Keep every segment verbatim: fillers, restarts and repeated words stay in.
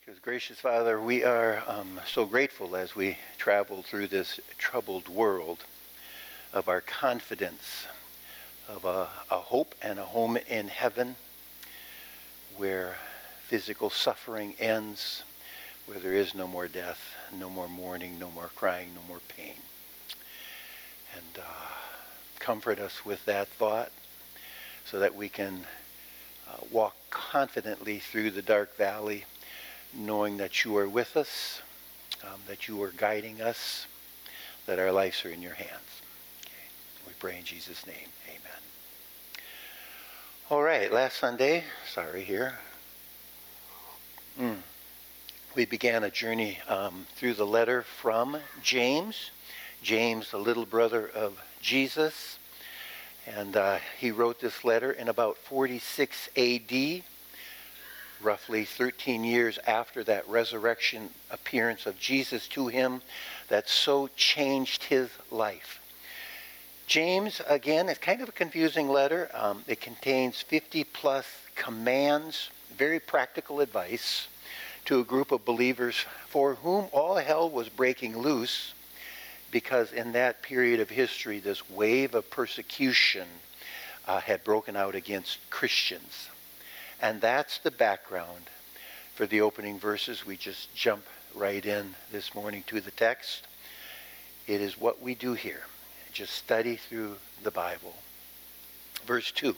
Because gracious Father, we are um, so grateful as we travel through this troubled world of our confidence, of a, a hope and a home in heaven where physical suffering ends, where there is no more death, no more mourning, no more crying, no more pain. And uh, comfort us with that thought so that we can uh, walk confidently through the dark valley, knowing that you are with us, um, that you are guiding us, that our lives are in your hands. Okay. We pray in Jesus' name. Amen. All right, last Sunday, sorry here, mm, we began a journey um, through the letter from James. James, the little brother of Jesus. And uh, he wrote this letter in about forty-six A D, roughly thirteen years after that resurrection appearance of Jesus to him that so changed his life. James, again, is kind of a confusing letter. Um, it contains fifty plus commands, very practical advice to a group of believers for whom all hell was breaking loose, because in that period of history, this wave of persecution uh, had broken out against Christians. And that's the background for the opening verses. We just jump right in this morning to the text. It is what we do here. Just study through the Bible. Verse two.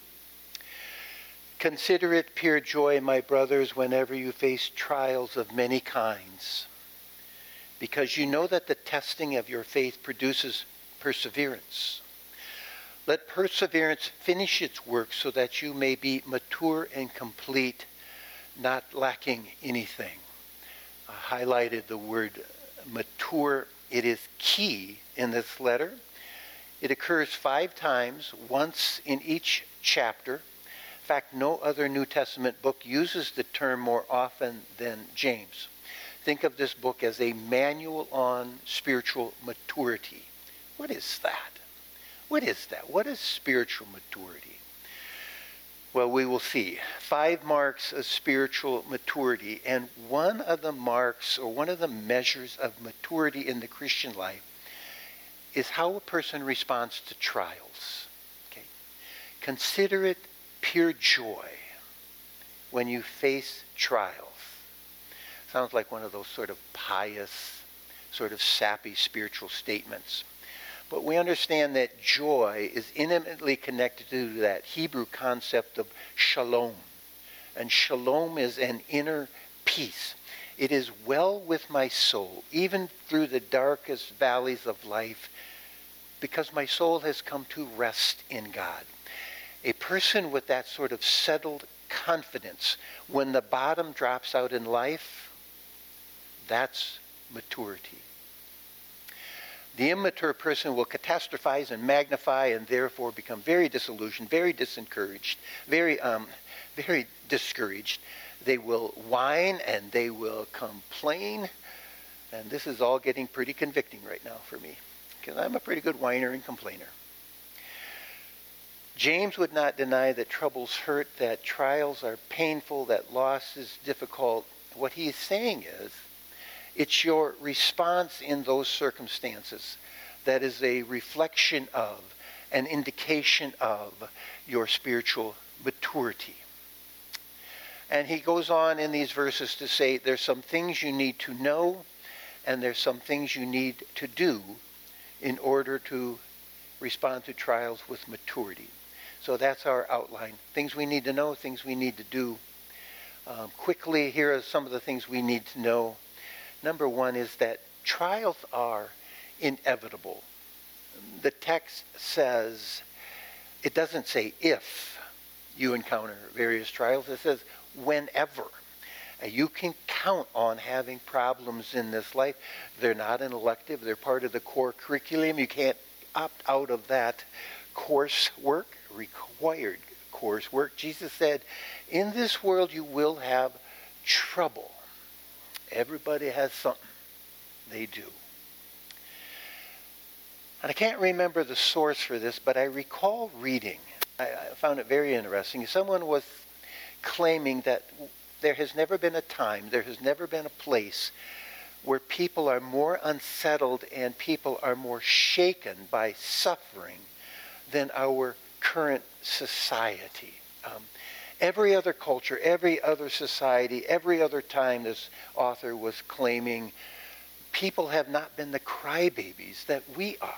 Consider it pure joy, my brothers, whenever you face trials of many kinds, because you know that the testing of your faith produces perseverance. Let perseverance finish its work so that you may be mature and complete, not lacking anything. I highlighted the word mature. It is key in this letter. It occurs five times, once in each chapter. In fact, no other New Testament book uses the term more often than James. Think of this book as a manual on spiritual maturity. What is that? What is that? What is spiritual maturity? Well, we will see. Five marks of spiritual maturity, and one of the marks, or one of the measures of maturity in the Christian life, is how a person responds to trials. Okay? Consider it pure joy when you face trials. Sounds like one of those sort of pious, sort of sappy spiritual statements. But we understand that joy is intimately connected to that Hebrew concept of shalom. And shalom is an inner peace. It is well with my soul, even through the darkest valleys of life, because my soul has come to rest in God. A person with that sort of settled confidence, when the bottom drops out in life, that's maturity. The immature person will catastrophize and magnify and therefore become very disillusioned, very disencouraged, very, um, very discouraged. They will whine and they will complain. And this is all getting pretty convicting right now for me, because I'm a pretty good whiner and complainer. James would not deny that troubles hurt, that trials are painful, that loss is difficult. What he is saying is, it's your response in those circumstances that is a reflection of, an indication of your spiritual maturity. And he goes on in these verses to say there's some things you need to know and there's some things you need to do in order to respond to trials with maturity. So that's our outline. Things we need to know, things we need to do. Um, quickly, here are some of the things we need to know. Number one is that trials are inevitable. The text says, it doesn't say if you encounter various trials. It says whenever. Uh, you can count on having problems in this life. They're not an elective. They're part of the core curriculum. You can't opt out of that coursework, required coursework. Jesus said, in this world you will have trouble. Everybody has something they do. And I can't remember the source for this, but I recall reading, I, I found it very interesting. Someone was claiming that there has never been a time, there has never been a place where people are more unsettled and people are more shaken by suffering than our current society. Um, every other culture, every other society, every other time, this author was claiming, people have not been the crybabies that we are.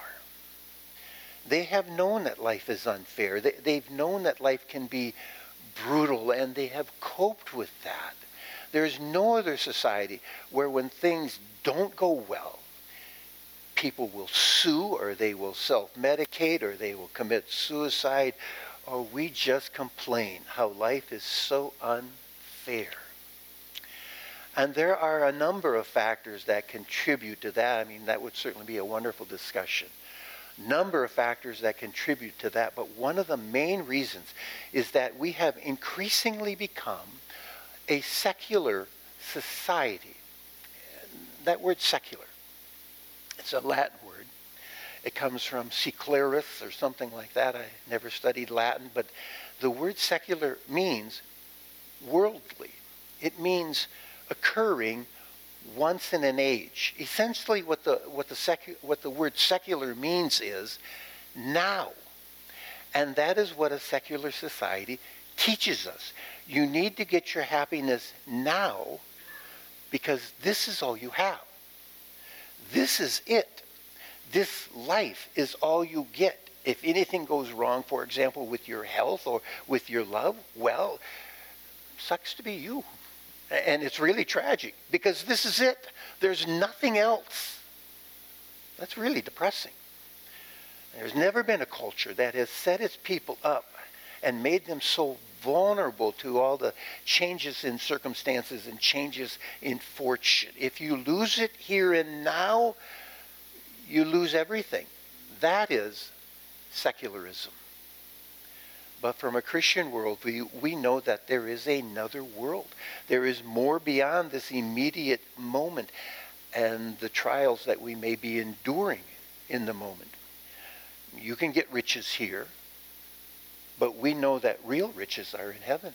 They have known that life is unfair. They, they've known that life can be brutal, and they have coped with that. There's no other society where when things don't go well, people will sue, or they will self-medicate, or they will commit suicide, or we just complain how life is so unfair. And there are a number of factors that contribute to that. I mean, that would certainly be a wonderful discussion. Number of factors that contribute to that, but one of the main reasons is that we have increasingly become a secular society. That word secular, it's a Latin word. It comes from secularis or something like that. I never studied Latin, but the word secular means worldly. It means occurring once in an age. Essentially what the what the secu- what the word secular means is now. And that is what a secular society teaches us. You need to get your happiness now because this is all you have. This is it. This life is all you get. If anything goes wrong, for example, with your health or with your love, well, sucks to be you. And it's really tragic because this is it. There's nothing else. That's really depressing. There's never been a culture that has set its people up and made them so vulnerable to all the changes in circumstances and changes in fortune. If you lose it here and now, you lose everything. That is secularism. But from a Christian worldview, we know that there is another world. There is more beyond this immediate moment and the trials that we may be enduring in the moment. You can get riches here, but we know that real riches are in heaven.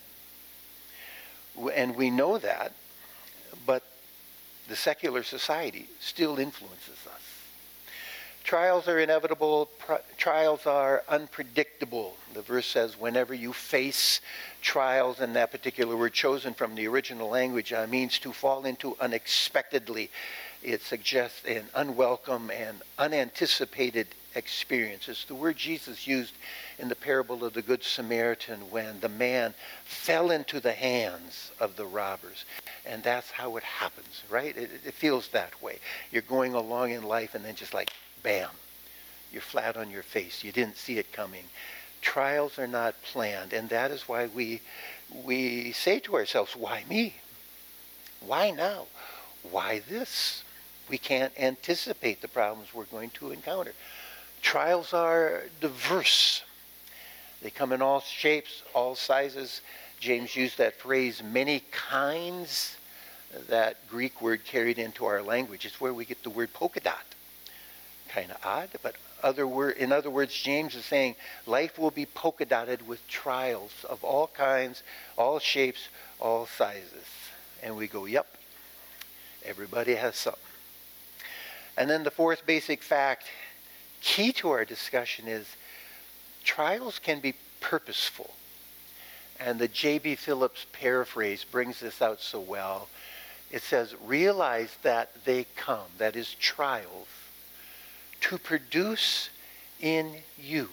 And we know that, but the secular society still influences us. Trials are inevitable. Pro- trials are unpredictable. The verse says, whenever you face trials, and that particular word chosen from the original language uh, means to fall into unexpectedly. It suggests an unwelcome and unanticipated experience. It's the word Jesus used in the parable of the Good Samaritan when the man fell into the hands of the robbers. And that's how it happens, right? It, it feels that way. You're going along in life and then just like, bam, you're flat on your face. You didn't see it coming. Trials are not planned, and that is why we we say to ourselves, why me? Why now? Why this? We can't anticipate the problems we're going to encounter. Trials are diverse. They come in all shapes, all sizes. James used that phrase, many kinds. That Greek word carried into our language. It's where we get the word polka dot. Kind of odd, but other word, in other words, James is saying life will be polka dotted with trials of all kinds, all shapes, all sizes. And we go, yep, everybody has something. And then the fourth basic fact, key to our discussion, is trials can be purposeful. And the J B Phillips paraphrase brings this out so well. It says, realize that they come, that is trials, to produce in you.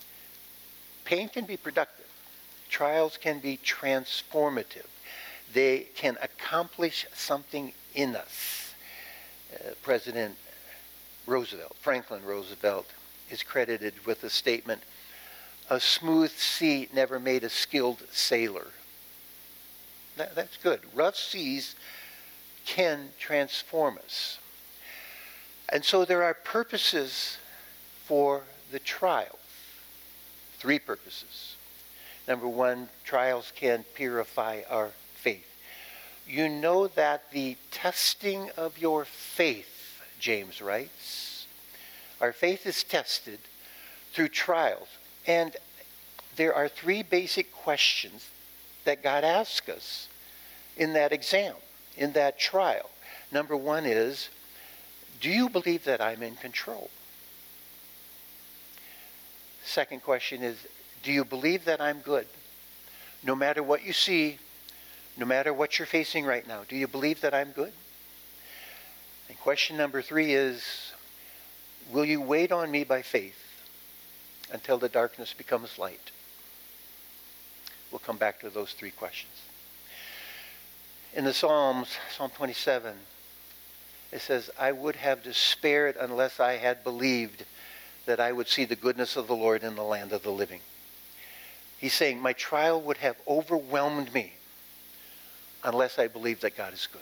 Pain can be productive. Trials can be transformative. They can accomplish something in us. Uh, President Roosevelt, Franklin Roosevelt, is credited with the statement, a smooth sea never made a skilled sailor. That, that's good. Rough seas can transform us. And so there are purposes for the trials. Three purposes. Number one, trials can purify our faith. You know that the testing of your faith, James writes, our faith is tested through trials. And there are three basic questions that God asks us in that exam, in that trial. Number one is, do you believe that I'm in control? Second question is, do you believe that I'm good? No matter what you see, no matter what you're facing right now, do you believe that I'm good? And question number three is, will you wait on me by faith until the darkness becomes light? We'll come back to those three questions. In the Psalms, Psalm twenty-seven, it says, I would have despaired unless I had believed that I would see the goodness of the Lord in the land of the living. He's saying, my trial would have overwhelmed me unless I believed that God is good.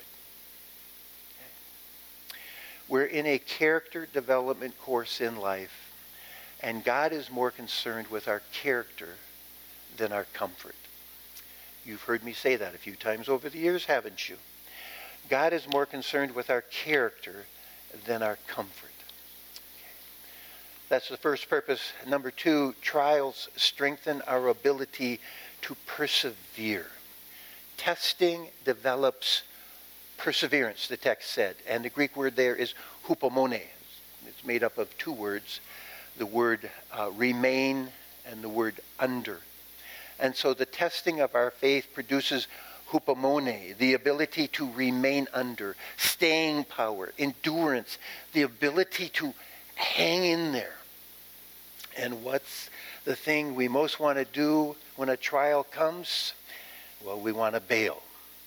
Okay. We're in a character development course in life, and God is more concerned with our character than our comfort. You've heard me say that a few times over the years, haven't you? God is more concerned with our character than our comfort. That's the first purpose. Number two, trials strengthen our ability to persevere. Testing develops perseverance, the text said. And the Greek word there is hupomone. It's made up of two words, the word uh, remain and the word under. And so the testing of our faith produces hupomone, the ability to remain under, staying power, endurance, the ability to hang in there. And what's the thing we most want to do when a trial comes? Well, we want to bail.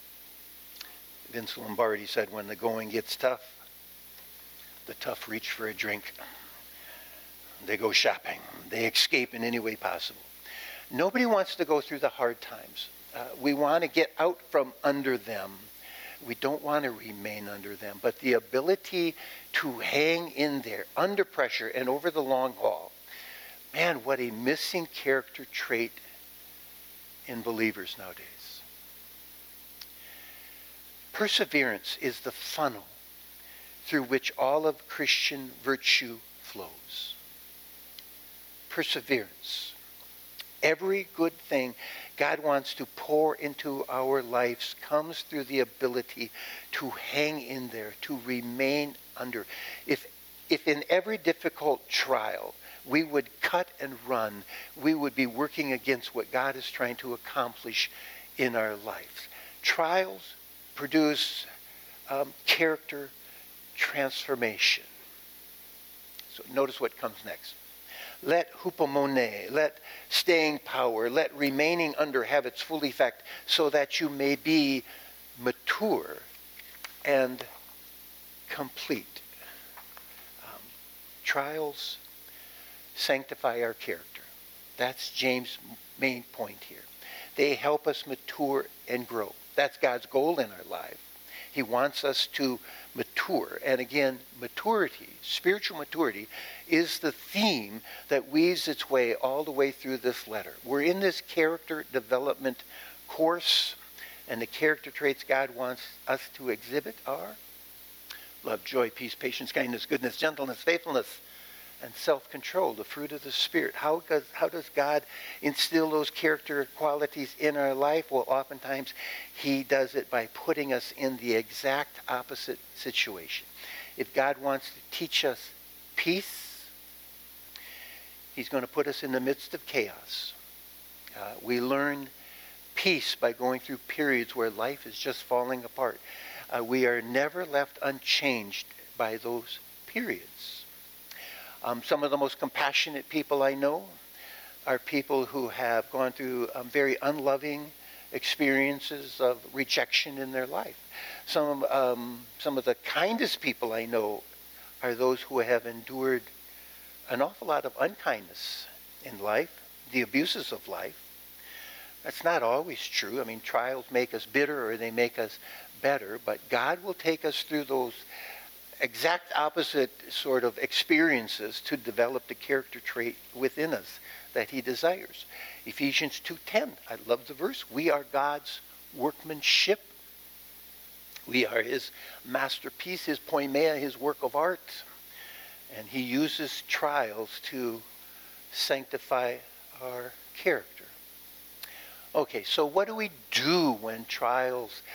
Vince Lombardi said, when the going gets tough, the tough reach for a drink. They go shopping. They escape in any way possible. Nobody wants to go through the hard times. Uh, we want to get out from under them. We don't want to remain under them. But the ability to hang in there under pressure and over the long haul, man, what a missing character trait in believers nowadays. Perseverance is the funnel through which all of Christian virtue flows. Perseverance. Every good thing God wants to pour into our lives comes through the ability to hang in there, to remain under. If, if in every difficult trial we would cut and run, we would be working against what God is trying to accomplish in our lives. Trials produce um, character transformation. So notice what comes next. Let hupomone, let staying power, let remaining under have its full effect so that you may be mature and complete. Um, trials sanctify our character. That's James' main point here. They help us mature and grow. That's God's goal in our life. He wants us to mature. And again, maturity, spiritual maturity, is the theme that weaves its way all the way through this letter. We're in this character development course, and the character traits God wants us to exhibit are love, joy, peace, patience, kindness, goodness, gentleness, faithfulness, and self-control, the fruit of the Spirit. How does, how does God instill those character qualities in our life? Well, oftentimes he does it by putting us in the exact opposite situation. If God wants to teach us peace, he's going to put us in the midst of chaos. Uh, we learn peace by going through periods where life is just falling apart. Uh, we are never left unchanged by those periods. Um, some of the most compassionate people I know are people who have gone through um, very unloving experiences of rejection in their life. Some, um, some of the kindest people I know are those who have endured an awful lot of unkindness in life, the abuses of life. That's not always true. I mean, trials make us bitter or they make us better, but God will take us through those exact opposite sort of experiences to develop the character trait within us that he desires. Ephesians two ten, I love the verse. We are God's workmanship. We are his masterpiece, his poimaia, his work of art. And he uses trials to sanctify our character. Okay, so what do we do when trials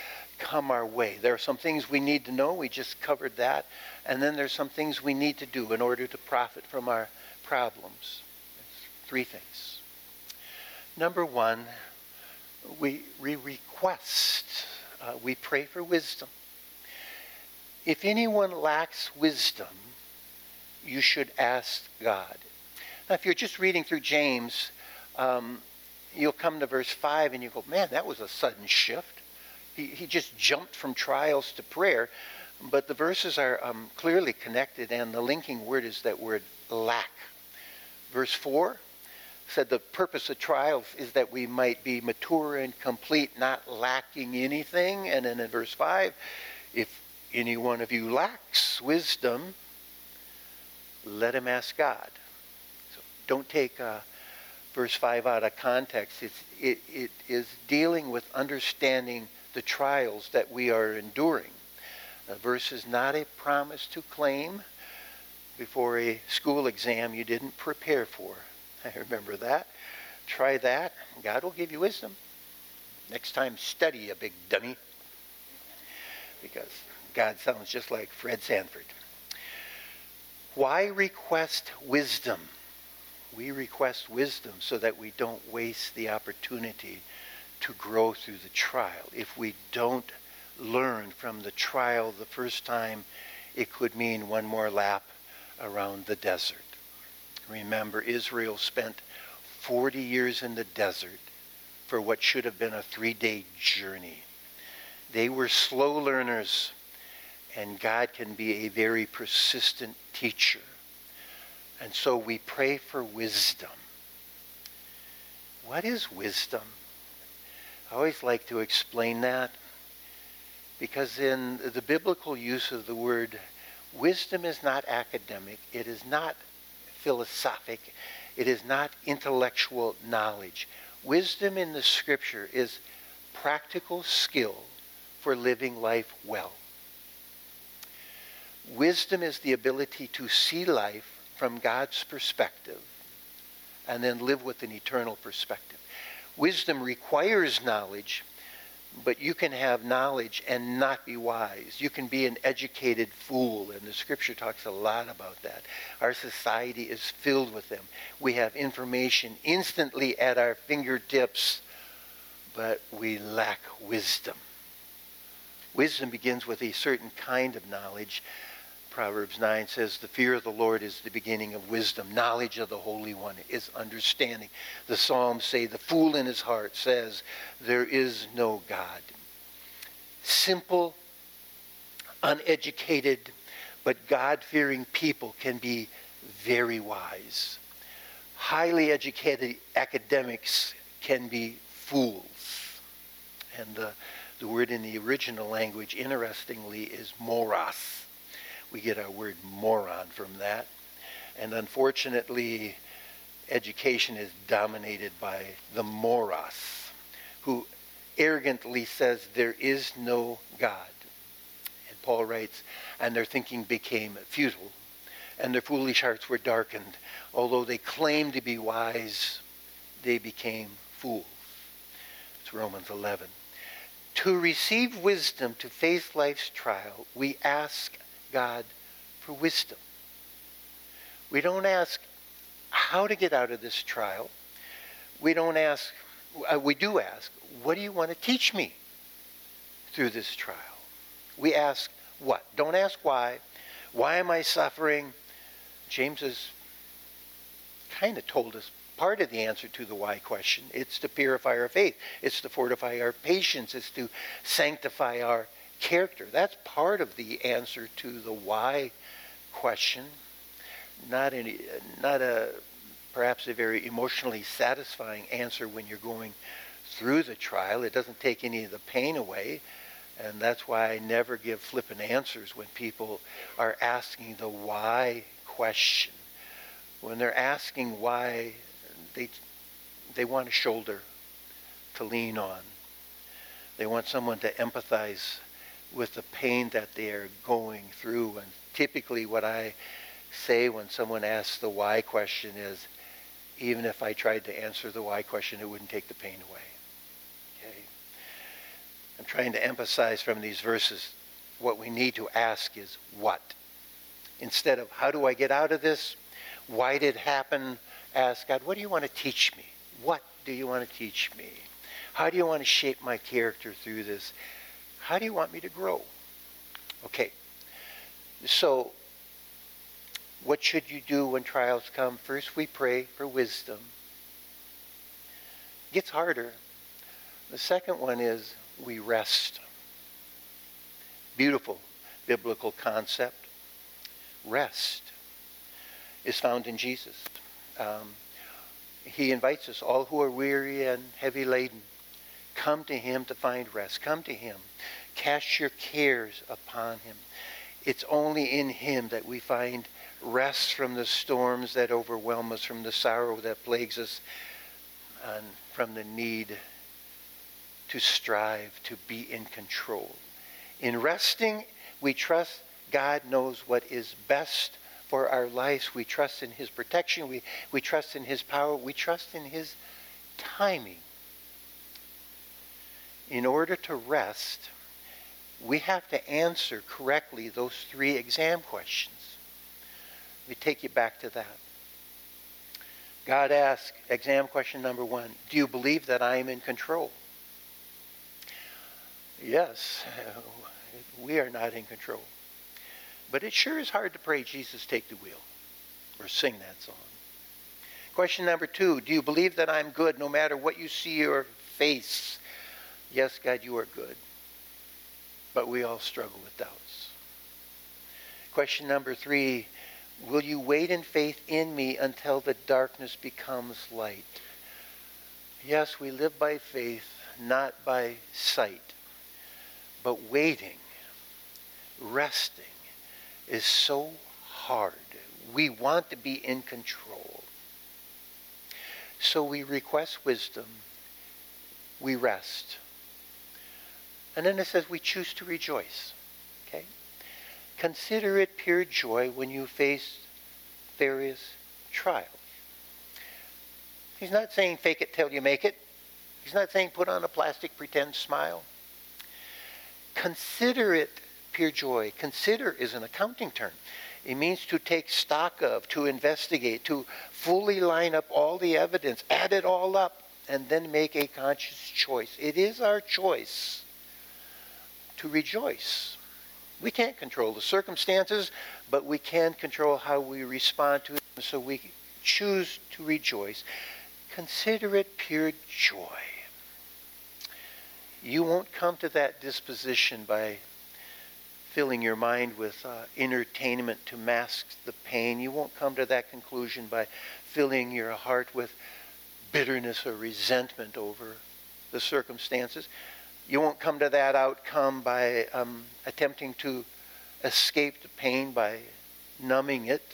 come our way. There are some things we need to know. We just covered that. And then there's some things we need to do in order to profit from our problems. Three things. Number one, we, we request, uh, we pray for wisdom. If anyone lacks wisdom, you should ask God. Now, if you're just reading through James, um, you'll come to verse five and you go, man, that was a sudden shift. He, he just jumped from trials to prayer. But the verses are um, clearly connected, and the linking word is that word lack. Verse four said the purpose of trials is that we might be mature and complete, not lacking anything. And then in verse five, if any one of you lacks wisdom, let him ask God. So don't take uh, verse five out of context. It's, it, it is dealing with understanding the trials that we are enduring. The verse is not a promise to claim before a school exam you didn't prepare for. I remember that. Try that. God will give you wisdom. Next time, study, you big dummy. Because God sounds just like Fred Sanford. Why request wisdom? We request wisdom so that we don't waste the opportunity to grow through the trial. If we don't learn from the trial the first time, it could mean one more lap around the desert. Remember, Israel spent forty years in the desert for what should have been a three-day journey. They were slow learners, and God can be a very persistent teacher. And so we pray for wisdom. What is wisdom? I always like to explain that, because in the biblical use of the word, wisdom is not academic, it is not philosophic, it is not intellectual knowledge. Wisdom in the scripture is practical skill for living life well. Wisdom is the ability to see life from God's perspective and then live with an eternal perspective. Wisdom requires knowledge, but you can have knowledge and not be wise. You can be an educated fool, and the scripture talks a lot about that. Our society is filled with them. We have information instantly at our fingertips, but we lack wisdom. Wisdom begins with a certain kind of knowledge. Proverbs nine says, the fear of the Lord is the beginning of wisdom. Knowledge of the Holy One is understanding. The Psalms say, the fool in his heart says, there is no God. Simple, uneducated, but God-fearing people can be very wise. Highly educated academics can be fools. And uh, the word in the original language, interestingly, is moros. We get our word moron from that. And unfortunately, education is dominated by the moros, who arrogantly says there is no God. And Paul writes, and their thinking became futile, and their foolish hearts were darkened. Although they claimed to be wise, they became fools. It's Romans eleven. To receive wisdom to face life's trial, we ask God for wisdom. We don't ask how to get out of this trial. We don't ask, uh, we do ask, what do you want to teach me through this trial? We ask what? Don't ask why. Why am I suffering? James has kind of told us part of the answer to the why question. It's to purify our faith. It's to fortify our patience. It's to sanctify our character. That's part of the answer to the why question. Not any, not a perhaps a very emotionally satisfying answer when you're going through the trial. It doesn't take any of the pain away, and that's why I never give flippant answers when people are asking the why question. When they're asking why, they they want a shoulder to lean on. They want someone to empathize with the pain that they are going through. And typically what I say when someone asks the why question is, even if I tried to answer the why question, it wouldn't take the pain away. Okay? I'm trying to emphasize from these verses, what we need to ask is what? Instead of how do I get out of this? Why did it happen? Ask God, what do you want to teach me? What do you want to teach me? How do you want to shape my character through this? How do you want me to grow? Okay, so what should you do when trials come? First, we pray for wisdom. It gets harder. The second one is we rest. Beautiful biblical concept. Rest is found in Jesus. Um, he invites us, all who are weary and heavy laden, come to him to find rest. Come to him. Cast your cares upon him. It's only in him that we find rest from the storms that overwhelm us, from the sorrow that plagues us, and from the need to strive to be in control. In resting, we trust God knows what is best for our lives. We trust in his protection. We, we trust in his power. We trust in his timing. In order to rest, we have to answer correctly those three exam questions. Let me take you back to that. God asked, exam question number one, do you believe that I am in control? Yes, we are not in control. But it sure is hard to pray, Jesus, take the wheel, or sing that song. Question number two, do you believe that I'm good no matter what you see or face? Yes, God, you are good. But we all struggle with doubts. Question number three, will you wait in faith in me until the darkness becomes light? Yes, we live by faith, not by sight. But waiting, resting, is so hard. We want to be in control. So we request wisdom. We rest. And then it says we choose to rejoice. Okay? Consider it pure joy when you face various trials. He's not saying fake it till you make it. He's not saying put on a plastic pretend smile. Consider it pure joy. Consider is an accounting term. It means to take stock of, to investigate, to fully line up all the evidence, add it all up, and then make a conscious choice. It is our choice to rejoice. We can't control the circumstances, but we can control how we respond to them, so we choose to rejoice. Consider it pure joy. You won't come to that disposition by filling your mind with uh, entertainment to mask the pain. You won't come to that conclusion by filling your heart with bitterness or resentment over the circumstances. You won't come to that outcome by um, attempting to escape the pain by numbing it.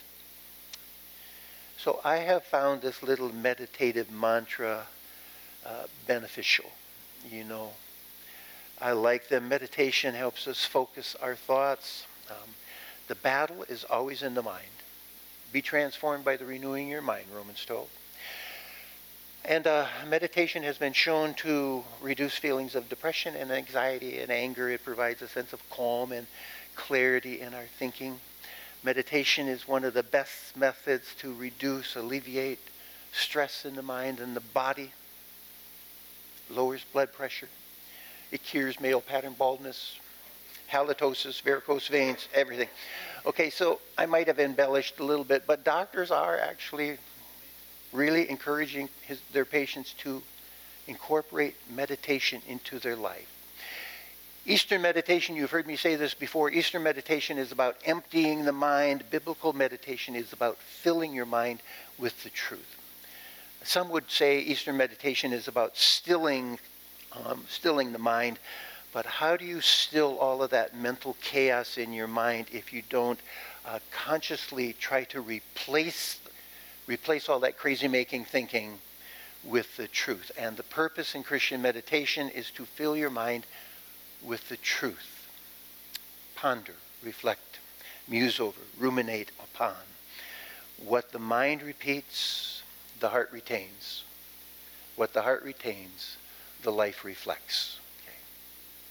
So I have found this little meditative mantra uh, beneficial. You know, I like them. Meditation helps us focus our thoughts. Um, the battle is always in the mind. Be transformed by the renewing of your mind, Romans twelve. And uh, meditation has been shown to reduce feelings of depression and anxiety and anger. It provides a sense of calm and clarity in our thinking. Meditation is one of the best methods to reduce, alleviate stress in the mind and the body. Lowers blood pressure. It cures male pattern baldness, halitosis, varicose veins, everything. Okay, so I might have embellished a little bit, but doctors are actually really encouraging his, their patients to incorporate meditation into their life. Eastern meditation, you've heard me say this before, Eastern meditation is about emptying the mind. Biblical meditation is about filling your mind with the truth. Some would say Eastern meditation is about stilling, um, stilling the mind, but how do you still all of that mental chaos in your mind if you don't uh, consciously try to replace Replace all that crazy-making thinking with the truth? And the purpose in Christian meditation is to fill your mind with the truth. Ponder, reflect, muse over, ruminate upon. What the mind repeats, the heart retains. What the heart retains, the life reflects. Okay.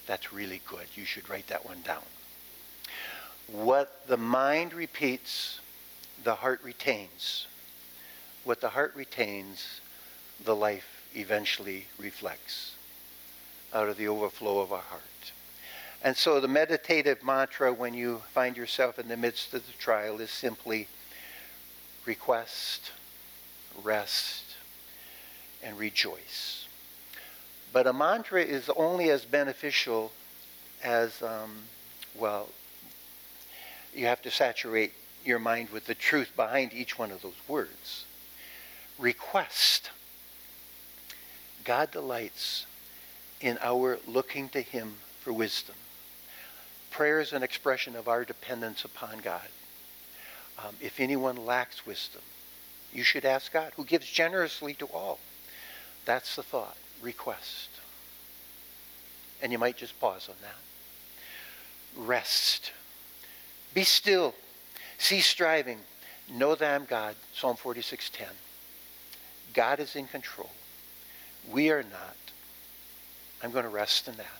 That's really good. You should write that one down. What the mind repeats, the heart retains. What the heart retains, the life eventually reflects out of the overflow of our heart. And so the meditative mantra when you find yourself in the midst of the trial is simply request, rest, and rejoice. But a mantra is only as beneficial as, um, well, you have to saturate your mind with the truth behind each one of those words. Request. God delights in our looking to him for wisdom. Prayer is an expression of our dependence upon God. Um, if anyone lacks wisdom, you should ask God, who gives generously to all. That's the thought. Request. And you might just pause on that. Rest. Be still. Cease striving. Know that I'm God. Psalm forty-six ten. God is in control. We are not. I'm going to rest in that.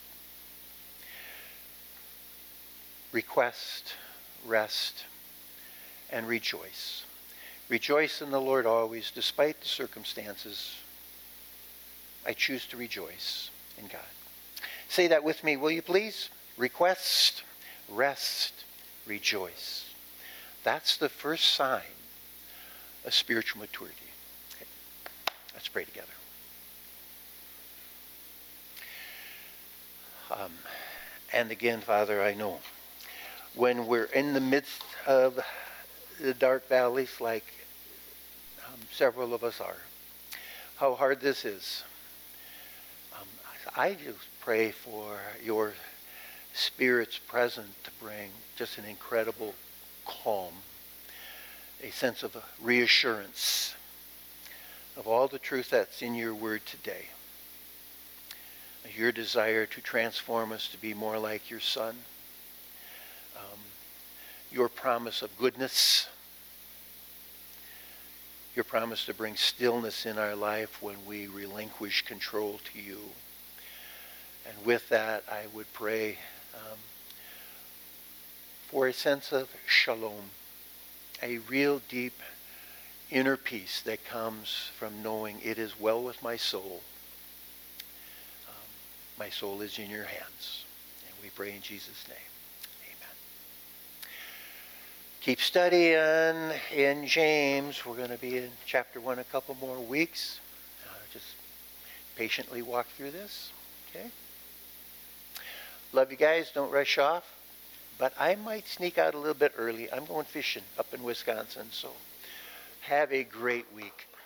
Request, rest, and rejoice. Rejoice in the Lord always, despite the circumstances. I choose to rejoice in God. Say that with me, will you please? Request, rest, rejoice. That's the first sign of spiritual maturity. Okay. Let's pray together. Um, and again, Father, I know when we're in the midst of the dark valleys like um, several of us are, how hard this is. Um, I just pray for your Spirit's presence to bring just an incredible calm, a sense of reassurance of all the truth that's in your word today. Your desire to transform us to be more like your Son. Um, your promise of goodness. Your promise to bring stillness in our life when we relinquish control to you. And with that, I would pray um, for a sense of shalom, a real deep inner peace that comes from knowing it is well with my soul. Um, my soul is in your hands. And we pray in Jesus' name. Amen. Keep studying in James. We're going to be in chapter one a couple more weeks. Uh, just patiently walk through this. Okay? Love you guys. Don't rush off. But I might sneak out a little bit early. I'm going fishing up in Wisconsin. So have a great week.